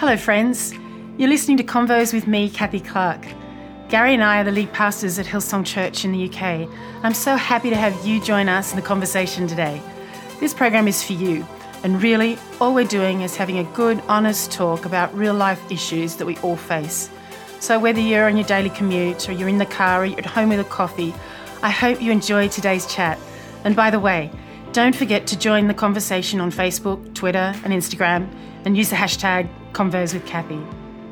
Hello friends, you're listening to Convos with me, Kathy Clark. Gary and I are the lead pastors at Hillsong Church in the UK. I'm so happy to have you join us in the conversation today. This program is for you, and really all we're doing is having a good, honest talk about real life issues that we all face. So whether you're on your daily commute or you're in the car or you're at home with a coffee, I hope you enjoy today's chat. And by the way, don't forget to join the conversation on Facebook, Twitter and Instagram and use the hashtag ConvosWithKathy.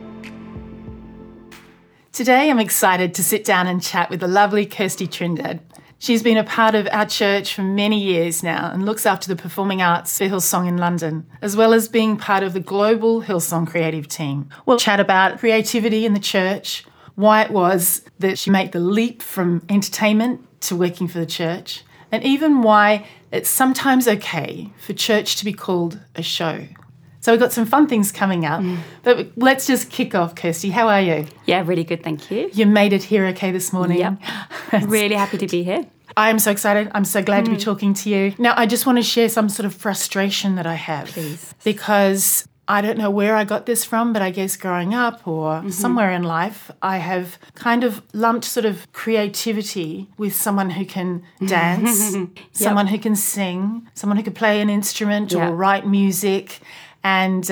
Today I'm excited to sit down and chat with the lovely Kirsty Trindad. She's been a part of our church for many years now and looks after the performing arts for Hillsong in London, as well as being part of the global Hillsong creative team. We'll chat about creativity in the church, why it was that she made the leap from entertainment to working for the church, and even why it's sometimes okay for church to be called a show. So we've got some fun things coming up, but let's just kick off, Kirsty. How are you? Yeah, really good, thank you. You made it here okay this morning? Yep, really happy to be here. I am so excited. I'm so glad to be talking to you. Now, I just want to share some sort of frustration that I have. Please. Because I don't know where I got this from, but I guess growing up or somewhere in life, I have kind of lumped sort of creativity with someone who can dance, someone who can sing, someone who can play an instrument or write music. And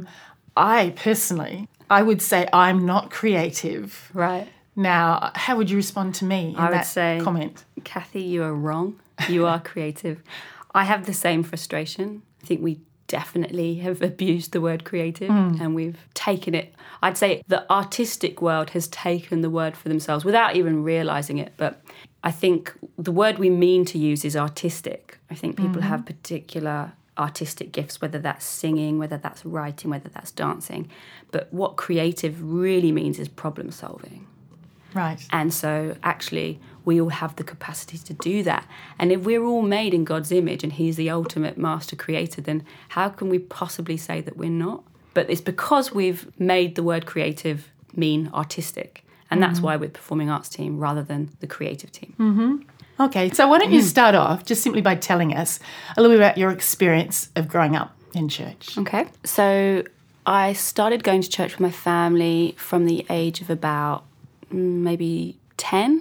I personally, I would say I'm not creative. Right. Now, how would you respond to me in that comment? Kathy, you are wrong. You are creative. I have the same frustration. I think we definitely have abused the word creative and we've taken it. I'd say the artistic world has taken the word for themselves without even realising it. But I think the word we mean to use is artistic. I think people have particular artistic gifts, whether that's singing, whether that's writing, whether that's dancing. But what creative really means is problem solving. Right. And so actually we all have the capacity to do that. And if we're all made in God's image and he's the ultimate master creator, then how can we possibly say that we're not? But it's because we've made the word creative mean artistic. And that's why we're the performing arts team rather than the creative team. Okay, so why don't you start off just simply by telling us a little bit about your experience of growing up in church. Okay, so I started going to church with my family from the age of about maybe 10,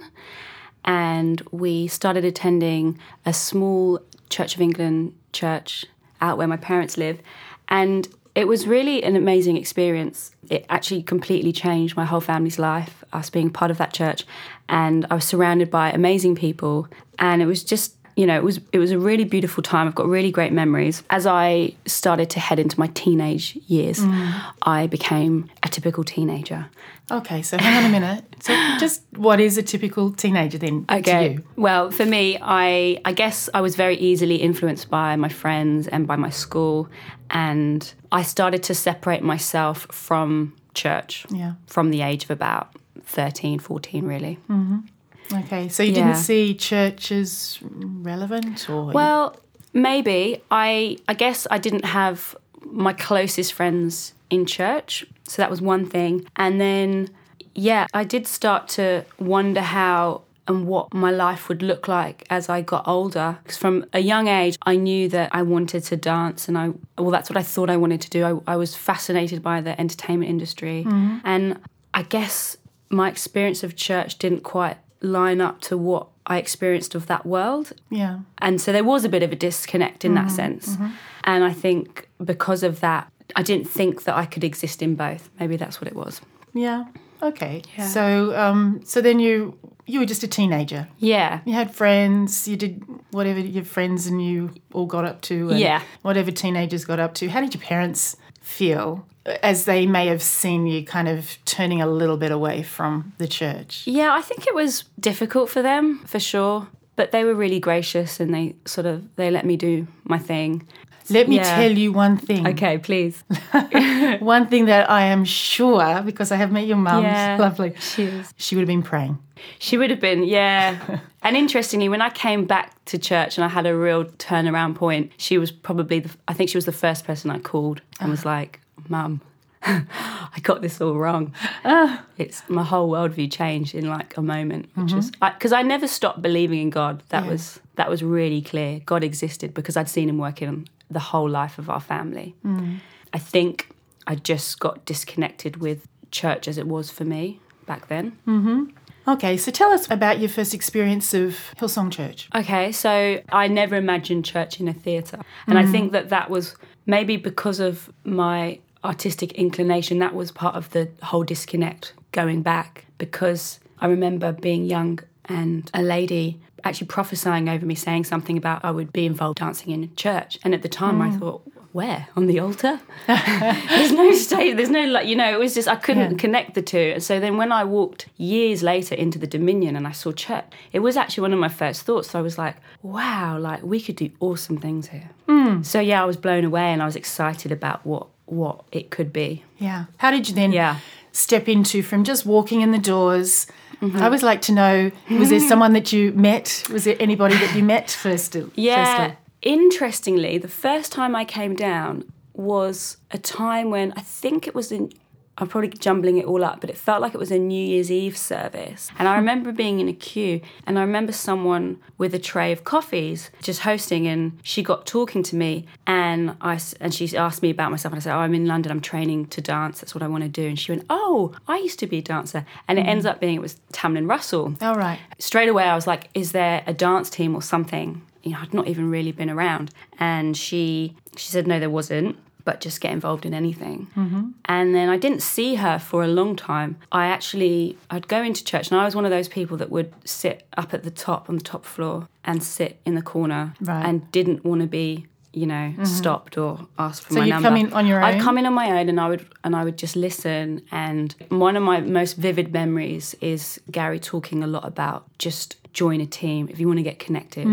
and we started attending a small Church of England church out where my parents live, and it was really an amazing experience. It actually completely changed my whole family's life, us being part of that church. And I was surrounded by amazing people. And it was just, it was a really beautiful time. I've got really great memories. As I started to head into my teenage years, I became a typical teenager. Okay, so hang on a minute. So just what is a typical teenager then to you? Well, for me, I guess I was very easily influenced by my friends and by my school. And I started to separate myself from church from the age of about 13, 14, really. Okay, so you didn't see church as relevant? Or Well, maybe. I guess I didn't have my closest friends in church, so that was one thing. And then, I did start to wonder how and what my life would look like as I got older. Because from a young age, I knew that I wanted to dance, and that's what I thought I wanted to do. I was fascinated by the entertainment industry. And I guess my experience of church didn't quite line up to what I experienced of that world. Yeah. And so there was a bit of a disconnect in that sense. And I think because of that, I didn't think that I could exist in both. Maybe that's what it was. Yeah. Okay. Yeah. So then you were just a teenager. Yeah. You had friends, you did whatever your friends and you all got up to. And whatever teenagers got up to. How did your parents feel as they may have seen you kind of turning a little bit away from the church? Yeah, I think it was difficult for them, for sure. But they were really gracious and they let me do my thing. Let me tell you one thing. Okay, please. One thing that I am sure, because I have met your mum, lovely. She would have been praying. She would have been, yeah. And interestingly, when I came back to church and I had a real turnaround point, she was probably, I think she was the first person I called and was like, Mum, I got this all wrong. It's my whole worldview changed in like a moment, which was because I never stopped believing in God. That was really clear. God existed because I'd seen him working the whole life of our family. I think I just got disconnected with church as it was for me back then. Okay, so tell us about your first experience of Hillsong Church. Okay, so I never imagined church in a theatre. And I think that was maybe because of my artistic inclination, that was part of the whole disconnect going back, because I remember being young and a lady actually prophesying over me, saying something about I would be involved dancing in church. And at the time I thought, where? On the altar? There's no stage, there's no, like, it was just, I couldn't connect the two. And so then when I walked years later into the Dominion and I saw church, it was actually one of my first thoughts. So I was like, wow, like we could do awesome things here. So yeah, I was blown away and I was excited about what it could be. Yeah. How did you then step into, from just walking in the doors? I always like to know, was there someone that you met? Was there anybody that you met firstly? Interestingly, the first time I came down was a time when I think it was I'm probably jumbling it all up, but it felt like it was a New Year's Eve service. And I remember being in a queue, and I remember someone with a tray of coffees just hosting, and she got talking to me, and she asked me about myself, and I said, I'm in London, I'm training to dance, that's what I want to do. And she went, I used to be a dancer. And it ends up being, it was Tamlin Russell. All right. Straight away I was like, is there a dance team or something? I'd not even really been around. And she said, no, there wasn't, but just get involved in anything. And then I didn't see her for a long time. I'd go into church, and I was one of those people that would sit up at the top, on the top floor, and sit in the corner and didn't want to be, stopped or asked for my number. So you'd come in on your own? I'd come in on my own, and I would just listen. And one of my most vivid memories is Gary talking a lot about just join a team. If you want to get connected,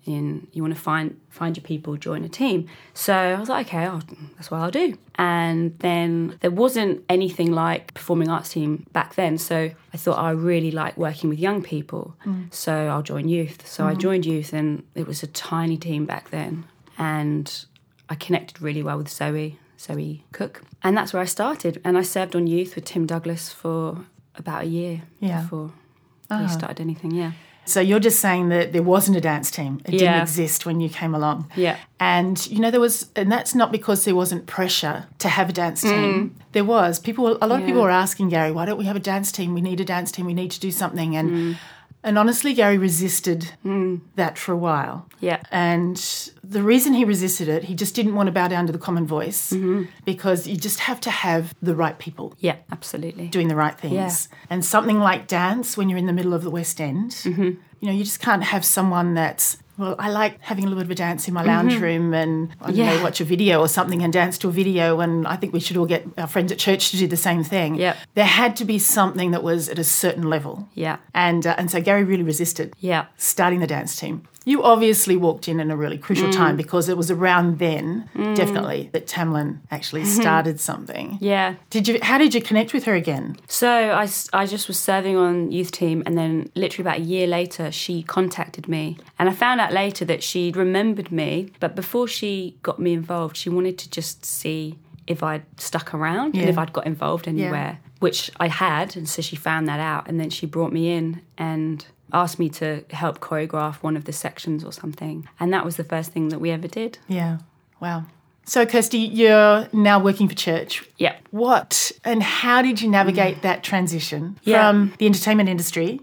you want to find your people, join a team. So I was like, okay, that's what I'll do. And then there wasn't anything like performing arts team back then. So I thought I really like working with young people. So I'll join youth. So I joined youth, and it was a tiny team back then. And I connected really well with Zoe Cook. And that's where I started. And I served on youth with Tim Douglas for about a year before we started anything, So you're just saying that there wasn't a dance team. It didn't exist when you came along. Yeah. And, and that's not because there wasn't pressure to have a dance team. There was. A lot of people were asking Gary, why don't we have a dance team? We need a dance team. We need to do something. And honestly, Gary resisted that for a while. Yeah. And the reason he resisted it, he just didn't want to bow down to the common voice, because you just have to have the right people. Yeah, absolutely. Doing the right things. Yeah. And something like dance, when you're in the middle of the West End, you just can't have someone that's, well, I like having a little bit of a dance in my lounge room and watch a video or something and dance to a video, and I think we should all get our friends at church to do the same thing. Yep. There had to be something that was at a certain level. Yeah. And so Gary really resisted starting the dance team. You obviously walked in a really crucial time, because it was around then, definitely, that Tamlin actually started something. Yeah. How did you connect with her again? So I just was serving on youth team, and then literally about a year later, she contacted me. And I found out later that she'd remembered me, but before she got me involved, she wanted to just see if I'd stuck around and if I'd got involved anywhere, which I had. And so she found that out, and then she brought me in and asked me to help choreograph one of the sections or something. And that was the first thing that we ever did. Yeah. Wow. So, Kirsty, you're now working for church. Yeah. What and how did you navigate that transition from the entertainment industry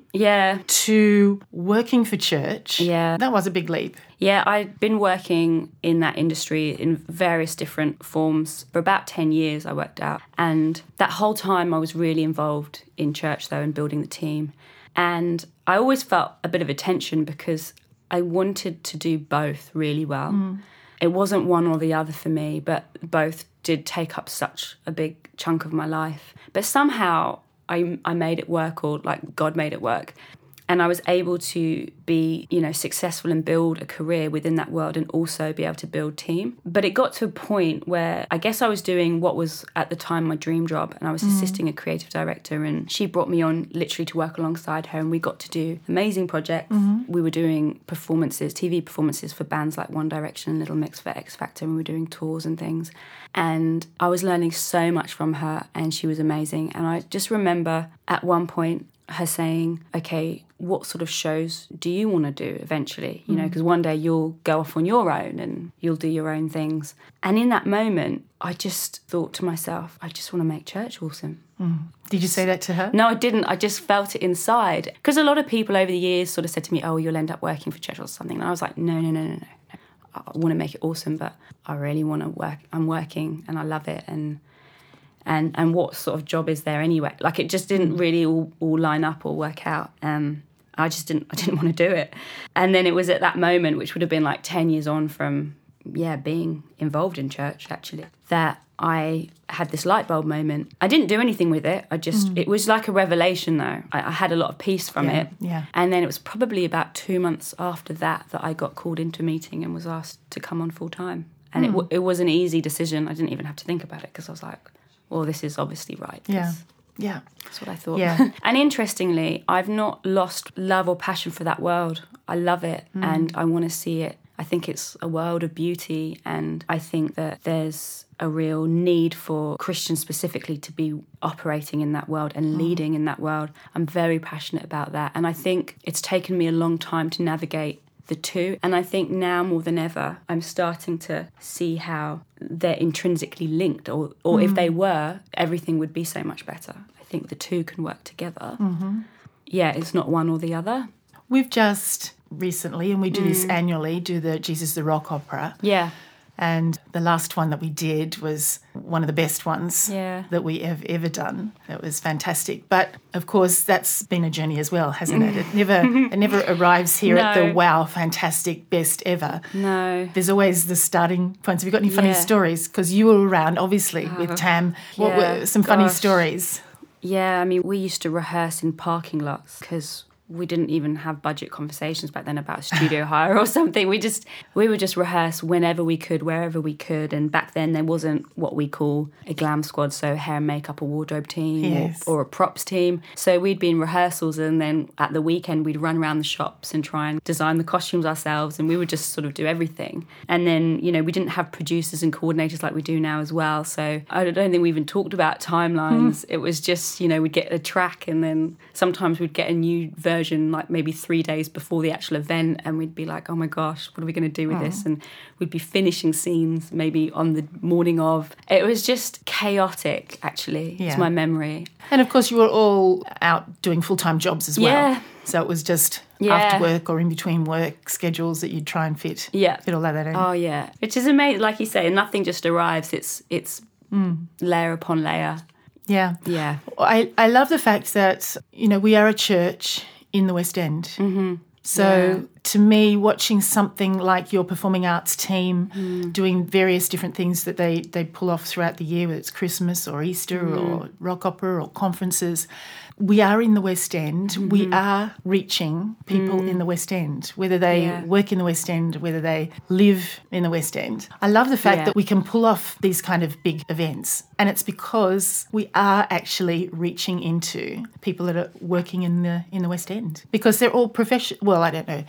to working for church? Yeah. That was a big leap. Yeah, I'd been working in that industry in various different forms for about 10 years, I worked out. And that whole time I was really involved in church, though, and building the team. And I always felt a bit of a tension, because I wanted to do both really well. It wasn't one or the other for me, but both did take up such a big chunk of my life. But somehow I made it work, or like God made it work. And I was able to be, successful and build a career within that world, and also be able to build team. But it got to a point where I guess I was doing what was at the time my dream job, and I was assisting a creative director, and she brought me on literally to work alongside her, and we got to do amazing projects. We were doing performances, TV performances for bands like One Direction and Little Mix for X Factor, and we were doing tours and things. And I was learning so much from her, and she was amazing. And I just remember at one point her saying, okay, what sort of shows do you want to do eventually? You know, because one day you'll go off on your own and you'll do your own things. And in that moment, I just thought to myself, I just want to make church awesome. Did you say that to her? No, I didn't. I just felt it inside. Because a lot of people over the years sort of said to me, oh, you'll end up working for church or something. And I was like, no. I want to make it awesome, but I really want to work. I'm working and I love it. And what sort of job is there anyway? Like, it just didn't really all line up or work out. I didn't want to do it. And then it was at that moment, which would have been like 10 years on from, being involved in church, actually, that I had this light bulb moment. I didn't do anything with it. It was like a revelation, though. I had a lot of peace from it. Yeah. And then it was probably about 2 months after that I got called into a meeting and was asked to come on full time. And it was an easy decision. I didn't even have to think about it because I was like, well, this is obviously right. Yeah. That's what I thought. Yeah. And interestingly, I've not lost love or passion for that world. I love it and I want to see it. I think it's a world of beauty, and I think that there's a real need for Christians specifically to be operating in that world and leading in that world. I'm very passionate about that. And I think it's taken me a long time to navigate the two. And I think now more than ever, I'm starting to see how they're intrinsically linked, or if they were, everything would be so much better. I think the two can work together. Yeah, it's not one or the other. We've just recently, and we do this annually, do the Jesus the Rock Opera. Yeah. And the last one that we did was one of the best ones that we have ever done. It was fantastic. But, of course, that's been a journey as well, hasn't it? It never arrives here at the wow, fantastic, best ever. No. There's always the starting points. Have you got any funny stories? Because you were around, obviously, with Tam. What were some funny stories? Yeah, I mean, we used to rehearse in parking lots because we didn't even have budget conversations back then about studio hire or something. We would just rehearse whenever we could, wherever we could. And back then there wasn't what we call a glam squad, so hair and makeup or wardrobe team or a props team. So we'd be in rehearsals, and then at the weekend we'd run around the shops and try and design the costumes ourselves, and we would just sort of do everything. And then, you know, we didn't have producers and coordinators like we do now as well. So I don't think we even talked about timelines. It was just, you know, we'd get a track, and then sometimes we'd get a new version like maybe 3 days before the actual event, and we'd be like, oh my gosh, what are we going to do with this? And we'd be finishing scenes maybe on the morning of. It was just chaotic, actually. It's my memory. And of course you were all out doing full-time jobs as well. So it was just after work or in between work schedules that you'd try and fit all that in. Oh yeah, which is amazing. Like you say, nothing just arrives. It's layer upon layer. Yeah. I love the fact that, you know, we are a church in the West End. So to me, watching something like your performing arts team doing various different things that they pull off throughout the year, whether it's Christmas or Easter or rock opera or conferences, we are in the West End. We are reaching people in the West End, whether they work in the West End, whether they live in the West End. I love the fact that we can pull off these kind of big events, and it's because we are actually reaching into people that are working in the West End, because they're all professional. Well, I don't know.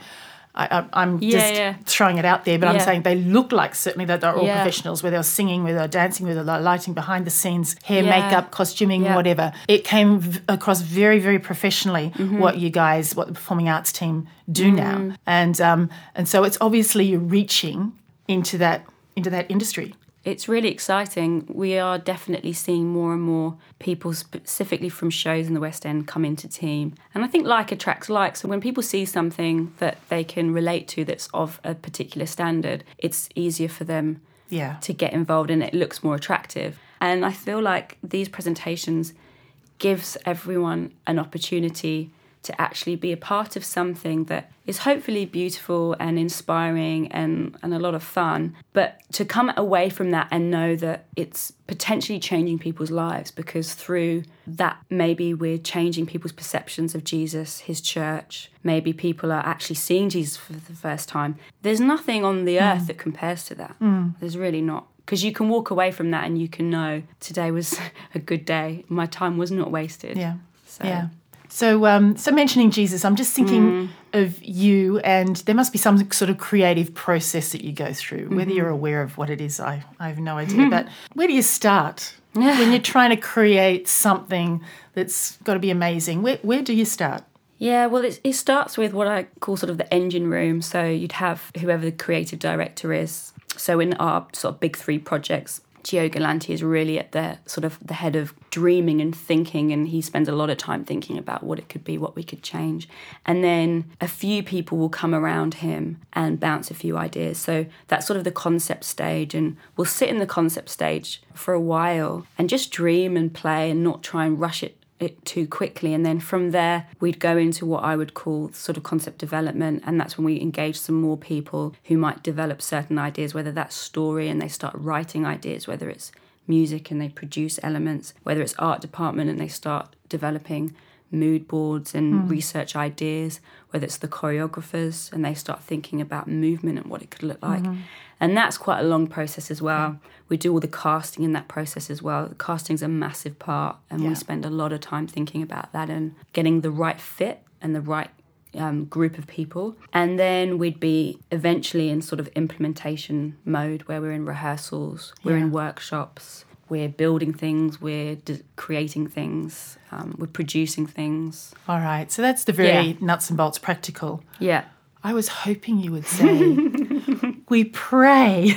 I'm just throwing it out there, but I'm saying they look like certainly that they're all professionals, whether they're singing, whether they're dancing, whether they're lighting behind the scenes, hair, makeup, costuming, whatever. It came across very, very professionally what the performing arts team do now. And so it's obviously you're reaching into that industry. It's really exciting. We are definitely seeing more and more people specifically from shows in the West End come into team. And I think like attracts like. So when people see something that they can relate to that's of a particular standard, it's easier for them to get involved, and it looks more attractive. And I feel like these presentations gives everyone an opportunity to actually be a part of something that is hopefully beautiful and inspiring and a lot of fun, but to come away from that and know that it's potentially changing people's lives, because through that maybe we're changing people's perceptions of Jesus, his church, maybe people are actually seeing Jesus for the first time. There's nothing on the earth that compares to that. There's really not. Because you can walk away from that and you can know today was a good day. My time was not wasted. So mentioning Jesus, I'm just thinking of you, and there must be some sort of creative process that you go through. Whether you're aware of what it is, I have no idea. But where do you start when you're trying to create something that's got to be amazing? Where do you start? Yeah, well, it starts with what I call sort of the engine room. So you'd have whoever the creative director is. So in our sort of big 3 projects, Gio Galanti is really at the sort of the head of dreaming and thinking, and he spends a lot of time thinking about what it could be, what we could change. And then a few people will come around him and bounce a few ideas. So that's sort of the concept stage, and we'll sit in the concept stage for a while and just dream and play and not try and rush it too quickly. And then from there we'd go into what I would call sort of concept development, and that's when we engage some more people who might develop certain ideas, whether that's story and they start writing ideas, whether it's music and they produce elements, whether it's art department and they start developing mood boards and research ideas, whether it's the choreographers and they start thinking about movement and what it could look like. And that's quite a long process as well. We do all the casting in that process as well. The casting's a massive part, and we spend a lot of time thinking about that and getting the right fit and the right group of people. And then we'd be eventually in sort of implementation mode where we're in rehearsals, we're in workshops, we're building things, we're creating things, we're producing things. All right, so that's the very nuts and bolts practical. Yeah. I was hoping you would say, we pray.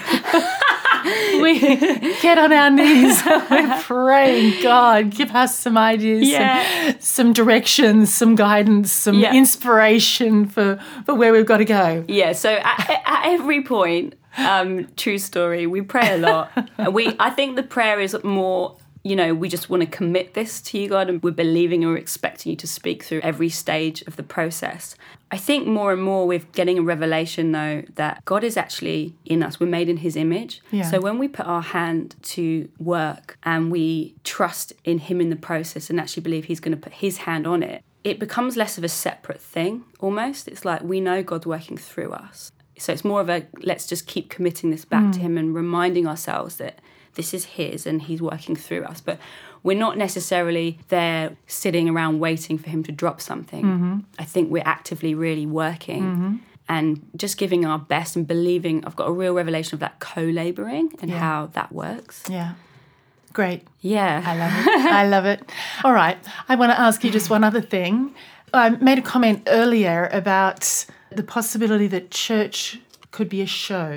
We get on our knees. We're praying, God, give us some ideas, some directions, some guidance, some inspiration for where we've got to go. Yeah, so at every point, true story, we pray a lot. I think the prayer is more, we just want to commit this to you, God, and we're believing and we're expecting you to speak through every stage of the process. I think more and more we're getting a revelation, though, that God is actually in us. We're made in his image. Yeah. So when we put our hand to work and we trust in him in the process and actually believe he's going to put his hand on it, it becomes less of a separate thing, almost. It's like we know God's working through us. So it's more of a, let's just keep committing this back to him and reminding ourselves that this is his and he's working through us. But we're not necessarily there sitting around waiting for him to drop something. I think we're actively really working and just giving our best and believing. I've got a real revelation of that co-labouring and how that works. Yeah. Great. Yeah. I love it. I love it. All right. I want to ask you just one other thing. I made a comment earlier about the possibility that church could be a show.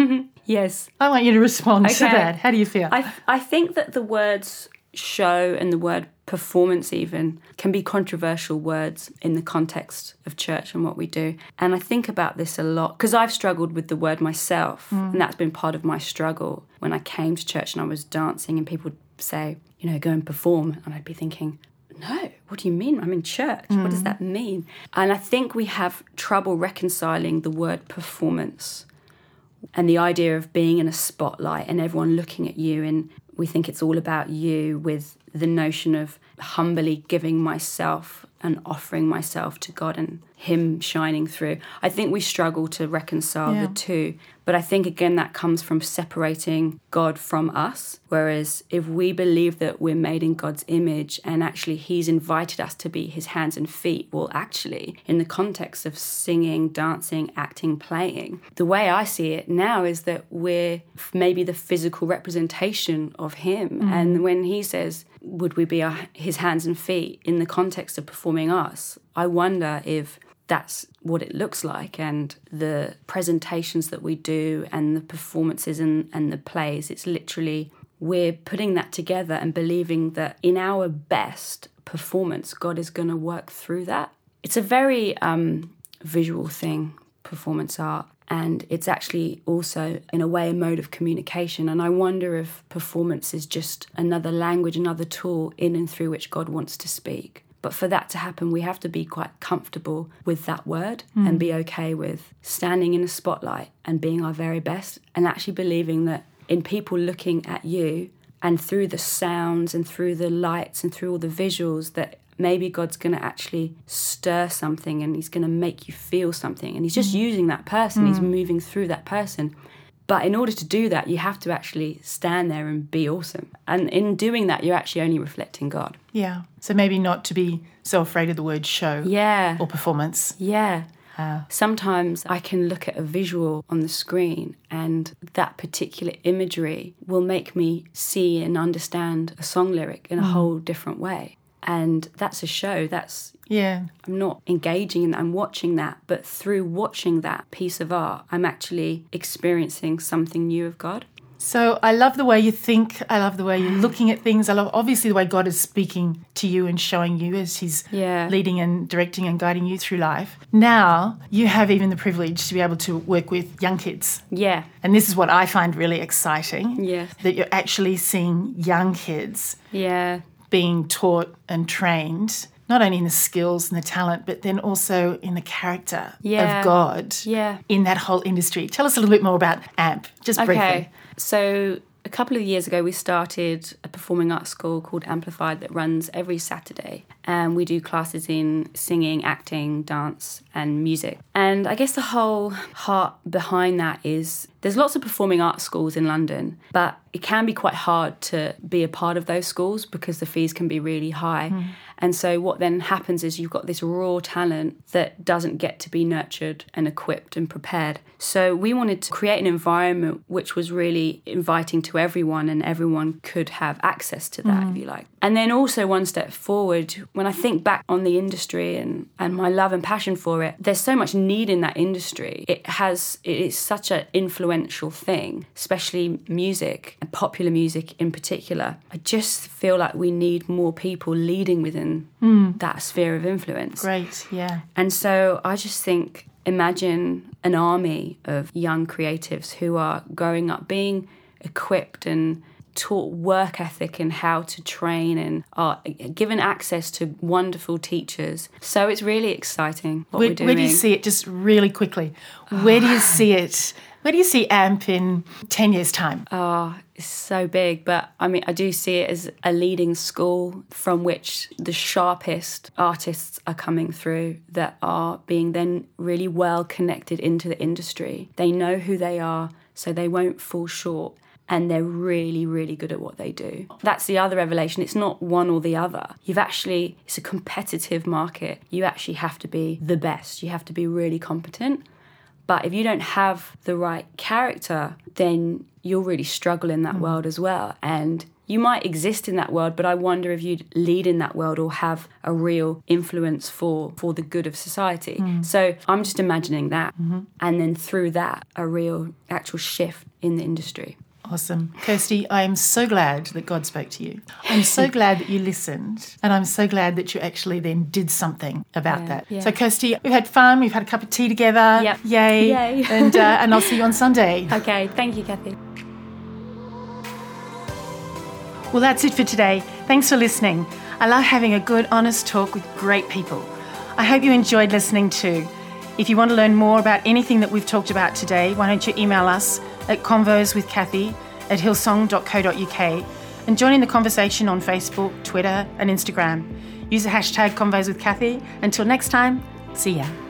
Yes. I want you to respond to that. How do you feel? I think that the words show and the word performance even can be controversial words in the context of church and what we do. And I think about this a lot because I've struggled with the word myself, and that's been part of my struggle. When I came to church and I was dancing and people would say, go and perform, and I'd be thinking, no, what do you mean? I'm in church. What does that mean? And I think we have trouble reconciling the word performance and the idea of being in a spotlight and everyone looking at you, and we think it's all about you, with the notion of humbly giving myself and offering myself to God and him shining through. I think we struggle to reconcile the two. But I think, again, that comes from separating God from us. Whereas if we believe that we're made in God's image and actually he's invited us to be his hands and feet, well, actually, in the context of singing, dancing, acting, playing, the way I see it now is that we're maybe the physical representation of him. And when he says, would we be his hands and feet in the context of performing us, I wonder if that's what it looks like. And the presentations that we do and the performances and the plays, it's literally we're putting that together and believing that in our best performance, God is going to work through that. It's a very visual thing, performance art. And it's actually also, in a way, a mode of communication. And I wonder if performance is just another language, another tool in and through which God wants to speak. But for that to happen, we have to be quite comfortable with that word and be okay with standing in a spotlight and being our very best, and actually believing that in people looking at you and through the sounds and through the lights and through all the visuals, that maybe God's going to actually stir something and he's going to make you feel something. And he's just using that person. He's moving through that person. But in order to do that, you have to actually stand there and be awesome. And in doing that, you're actually only reflecting God. Yeah. So maybe not to be so afraid of the word show or performance. Yeah. Sometimes I can look at a visual on the screen and that particular imagery will make me see and understand a song lyric in a whole different way. And that's a show. That's Yeah. I'm not engaging in that, I'm watching that. But through watching that piece of art, I'm actually experiencing something new of God. So I love the way you think. I love the way you're looking at things. I love, obviously, the way God is speaking to you and showing you as he's leading and directing and guiding you through life. Now you have even the privilege to be able to work with young kids. Yeah. And this is what I find really exciting. Yes. That you're actually seeing young kids being taught and trained, not only in the skills and the talent, but then also in the character of God in that whole industry. Tell us a little bit more about AMP, just briefly. Okay. So a couple of years ago, we started a performing arts school called Amplified that runs every Saturday. And we do classes in singing, acting, dance and music. And I guess the whole heart behind that is there's lots of performing arts schools in London, but it can be quite hard to be a part of those schools because the fees can be really high. And so what then happens is you've got this raw talent that doesn't get to be nurtured and equipped and prepared. So we wanted to create an environment which was really inviting to everyone and everyone could have access to that, if you like. And then also one step forward, when I think back on the industry and my love and passion for it, there's so much need in that industry. It is such an influential thing, especially music and popular music in particular. I just feel like we need more people leading within that sphere of influence. Great, yeah. And so I just think, imagine an army of young creatives who are growing up being equipped and taught work ethic and how to train and are given access to wonderful teachers. So it's really exciting what we're doing. Where do you see it, just really quickly? Where do you see it? Where do you see AMP in 10 years' time? It's so big, but I mean, I do see it as a leading school from which the sharpest artists are coming through that are being then really well connected into the industry. They know who they are, so they won't fall short. And they're really, really good at what they do. That's the other revelation. It's not one or the other. It's a competitive market. You actually have to be the best. You have to be really competent. But if you don't have the right character, then you'll really struggle in that world as well. And you might exist in that world, but I wonder if you'd lead in that world or have a real influence for the good of society. So I'm just imagining that. And then through that, a real actual shift in the industry. Awesome. Kirsty, I am so glad that God spoke to you. I'm so glad that you listened, and I'm so glad that you actually then did something about that. Yeah. So, Kirsty, we've had fun. We've had a cup of tea together. Yep. Yay. And I'll see you on Sunday. Okay. Thank you, Kathy. Well, that's it for today. Thanks for listening. I love having a good, honest talk with great people. I hope you enjoyed listening too. If you want to learn more about anything that we've talked about today, why don't you email us at convoswithkathy@hillsong.co.uk and join in the conversation on Facebook, Twitter and Instagram. Use the hashtag convoswithkathy. Until next time, see ya.